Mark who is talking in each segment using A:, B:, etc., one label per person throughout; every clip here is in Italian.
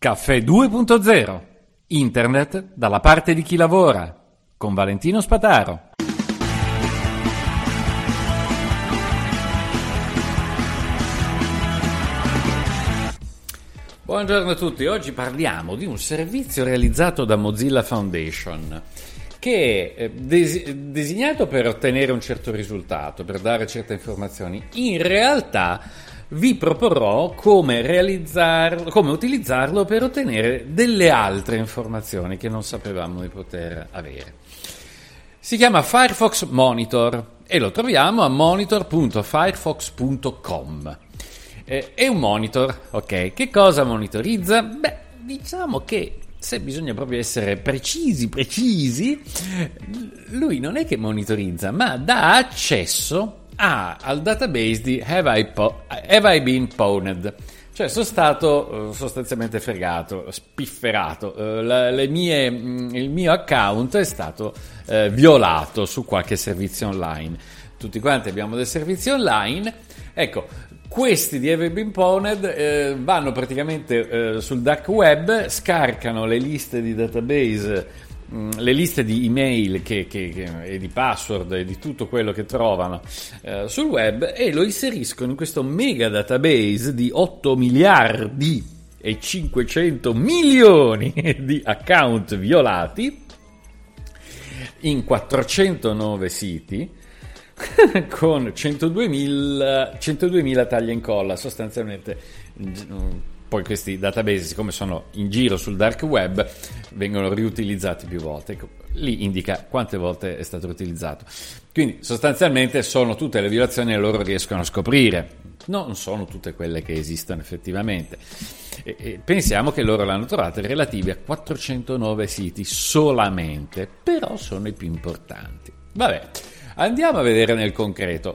A: Caffè 2.0. Internet dalla parte di chi lavora. Con Valentino Spataro. Buongiorno a tutti. Oggi parliamo di un servizio realizzato da Mozilla Foundation che è designato per ottenere un certo risultato, per dare certe informazioni. In realtà vi proporrò come utilizzarlo per ottenere delle altre informazioni che non sapevamo di poter avere. Si chiama Firefox Monitor e lo troviamo a monitor.firefox.com. È un monitor, ok? Che cosa monitorizza? Beh, diciamo che se bisogna proprio essere precisi, lui non è che monitorizza, ma dà accesso al database di Have I Been Pwned? Cioè sono stato sostanzialmente fregato, spifferato, il mio account è stato violato su qualche servizio online. Tutti quanti abbiamo dei servizi online, ecco, questi di Have I Been Pwned vanno praticamente sul dark web, scaricano le liste di database, le liste di email e di password e di tutto quello che trovano sul web e lo inseriscono in questo mega database di 8 miliardi e 500 milioni di account violati in 409 siti con 102.000 taglia e incolla sostanzialmente. Poi questi database, siccome sono in giro sul dark web, vengono riutilizzati più volte. Ecco, lì indica quante volte è stato utilizzato. Quindi sostanzialmente sono tutte le violazioni che loro riescono a scoprire. Non sono tutte quelle che esistono effettivamente. E pensiamo che loro l'hanno trovate relative a 409 siti solamente, però sono i più importanti. Vabbè. Andiamo a vedere nel concreto.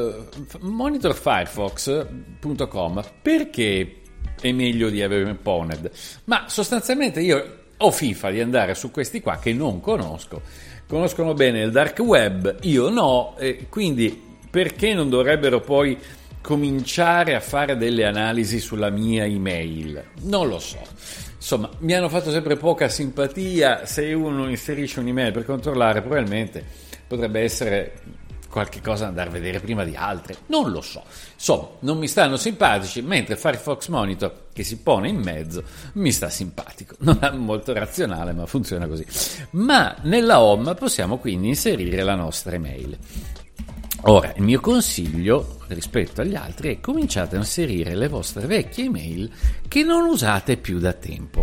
A: Monitorfirefox.com, perché è meglio di Have I Been Pwned? Ma sostanzialmente io ho fifa di andare su questi qua che non conoscono bene il dark web, io no, e quindi perché non dovrebbero poi cominciare a fare delle analisi sulla mia email? Non lo so. Insomma, mi hanno fatto sempre poca simpatia. Se uno inserisce un'email per controllare, probabilmente potrebbe essere qualche cosa da andare a vedere prima di altre, non lo so. Insomma, non mi stanno simpatici, mentre Firefox Monitor, che si pone in mezzo, mi sta simpatico. Non è molto razionale, ma funziona così. Ma nella home possiamo quindi inserire la nostra email. Ora, il mio consiglio rispetto agli altri è: cominciate a inserire le vostre vecchie email che non usate più da tempo.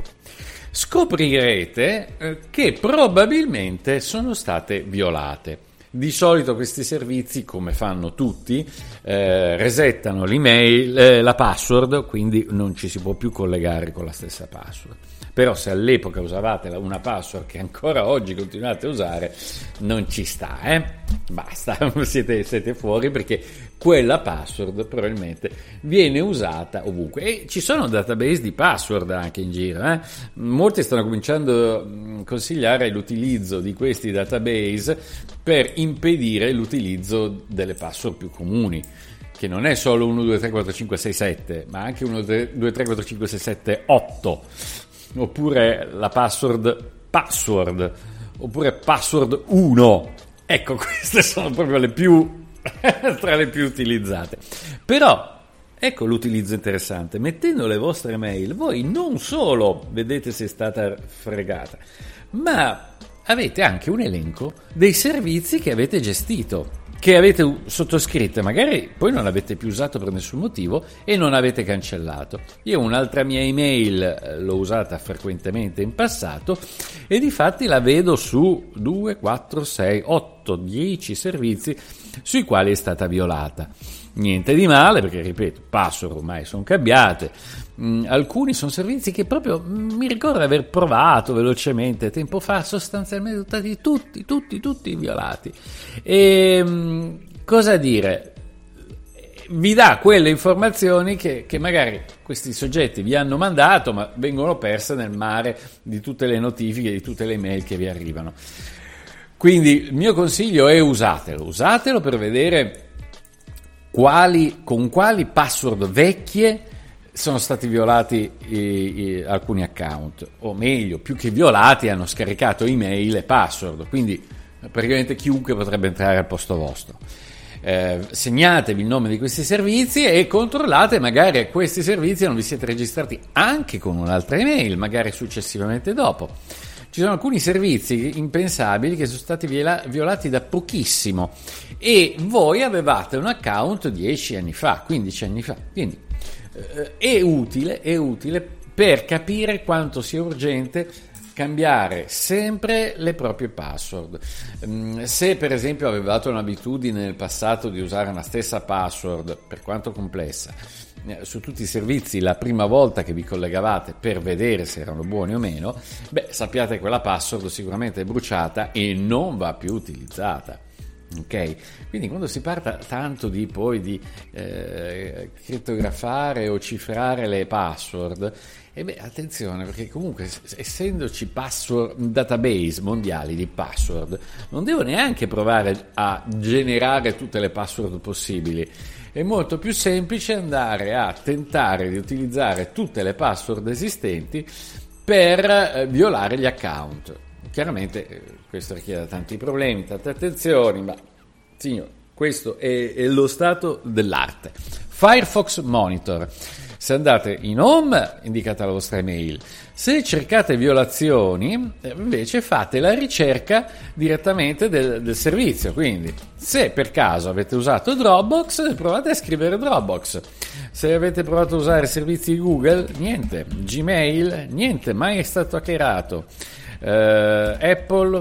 A: Scoprirete che probabilmente sono state violate. Di solito questi servizi, come fanno tutti, resettano l'email, la password, quindi non ci si può più collegare con la stessa password. Però se all'epoca usavate una password che ancora oggi continuate a usare, non ci sta, basta, siete fuori, perché quella password probabilmente viene usata ovunque. E ci sono database di password anche in giro, Molti stanno cominciando a consigliare l'utilizzo di questi database per impedire l'utilizzo delle password più comuni, che non è solo 1, 2, 3, 4, 5, 6, 7, ma anche 1, 2, 3, 4, 5, 6, 7, 8, oppure la password, oppure password 1. Ecco, queste sono proprio le più tra le più utilizzate. Però ecco l'utilizzo interessante: mettendo le vostre mail, voi non solo vedete se è stata fregata, ma avete anche un elenco dei servizi che avete gestito, che avete sottoscritto, magari poi non l'avete più usato per nessun motivo e non avete cancellato. Io un'altra mia email l'ho usata frequentemente in passato e difatti la vedo su 2, 4, 6, 8, 10 servizi sui quali è stata violata. Niente di male, perché ripeto, password ormai sono cambiate. Alcuni sono servizi che proprio mi ricordo di aver provato velocemente tempo fa, sostanzialmente tutti violati. E cosa dire? Vi dà quelle informazioni che magari questi soggetti vi hanno mandato, ma vengono perse nel mare di tutte le notifiche, di tutte le mail che vi arrivano. Quindi il mio consiglio è usatelo per vedere con quali password vecchie sono stati violati alcuni account, o meglio, più che violati, hanno scaricato email e password, quindi praticamente chiunque potrebbe entrare al posto vostro. Segnatevi il nome di questi servizi e controllate, magari a questi servizi non vi siete registrati anche con un'altra email, magari successivamente dopo. Ci sono alcuni servizi impensabili che sono stati violati da pochissimo e voi avevate un account 10 anni fa, 15 anni fa, quindi è utile per capire quanto sia urgente cambiare sempre le proprie password. Se per esempio avevate un'abitudine nel passato di usare una stessa password, per quanto complessa, su tutti i servizi la prima volta che vi collegavate per vedere se erano buoni o meno, sappiate che quella password sicuramente è bruciata e non va più utilizzata. Ok, quindi quando si parla tanto di crittografare o cifrare le password, attenzione, perché comunque essendoci database mondiali di password, non devo neanche provare a generare tutte le password possibili. È molto più semplice andare a tentare di utilizzare tutte le password esistenti per violare gli account. Chiaramente questo richiede tanti problemi, tante attenzioni, ma signor, questo è lo stato dell'arte. Firefox Monitor. Se andate in home, indicate la vostra email. Se cercate violazioni, invece fate la ricerca direttamente del servizio. Quindi, se per caso avete usato Dropbox, provate a scrivere Dropbox. Se avete provato a usare servizi di Google, niente. Gmail, niente, mai è stato hackerato. Apple,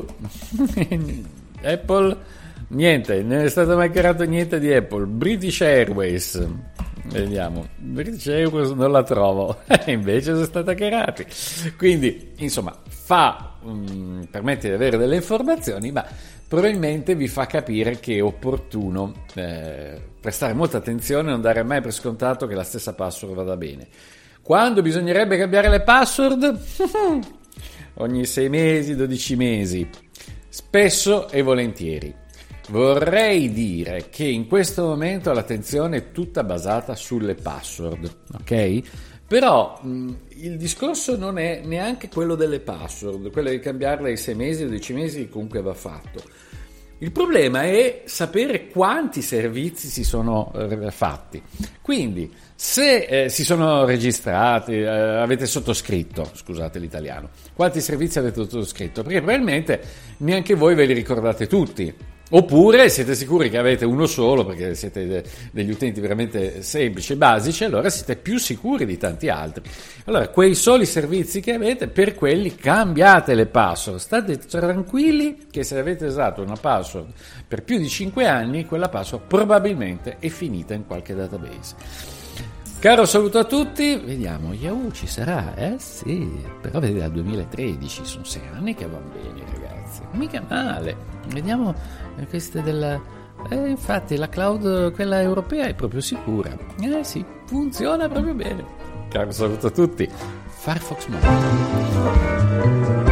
A: Apple, niente, non è stato mai hackerato niente di Apple. British Airways, vediamo, British Airways non la trovo, invece sono stati hackerati. Quindi, insomma, permette di avere delle informazioni, ma probabilmente vi fa capire che è opportuno prestare molta attenzione e non dare mai per scontato che la stessa password vada bene. Quando bisognerebbe cambiare le password? Ogni 6 mesi, 12 mesi, spesso e volentieri. Vorrei dire che in questo momento l'attenzione è tutta basata sulle password, ok? Però il discorso non è neanche quello delle password, quello di cambiarle ai 6 mesi, 12 mesi comunque va fatto. Il problema è sapere quanti servizi si sono fatti. Quindi, se si sono registrati, avete sottoscritto, scusate l'italiano, quanti servizi avete sottoscritto? Perché probabilmente neanche voi ve li ricordate tutti. Oppure siete sicuri che avete uno solo, perché siete degli utenti veramente semplici e basici, allora siete più sicuri di tanti altri. Allora, quei soli servizi che avete, per quelli cambiate le password. State tranquilli che se avete usato una password per più di 5 anni, quella password probabilmente è finita in qualche database. Caro saluto a tutti, vediamo, Yahoo ci sarà, sì, però vedete dal 2013, sono 6 anni che va bene ragazzi, mica male, vediamo queste infatti la cloud, quella europea è proprio sicura, sì, funziona proprio bene. Caro saluto a tutti, Firefox Monitor.